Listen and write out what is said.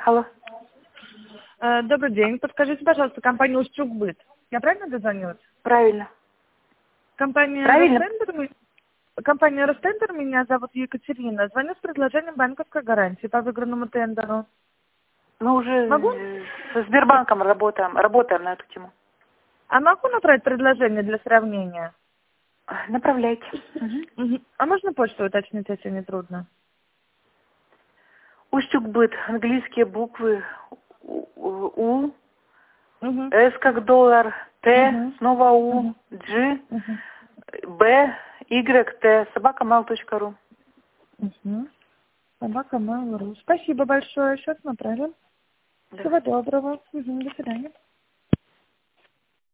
Алло. Добрый день. Подскажите, пожалуйста, компания «Устюгбыт». Я правильно дозвонилась? Правильно. Компания Правильно. «Ростендер», меня зовут Екатерина. Звоню с предложением банковской гарантии по выигранному тендеру. Мы Могу? уже со Сбербанком работаем на эту тему. А могу направить предложение для сравнения? Направляйте. Мгм. А можно почту уточнить, если не трудно? Устюгбыт. Английские буквы. У. Угу. С как доллар. Т. Угу. Снова У. Угу. G. Угу. Б. Y. Т. @mail.ru. Угу. Собака Mail.ru. Спасибо большое. Сейчас направим. Да. Всего доброго. Угу. До свидания.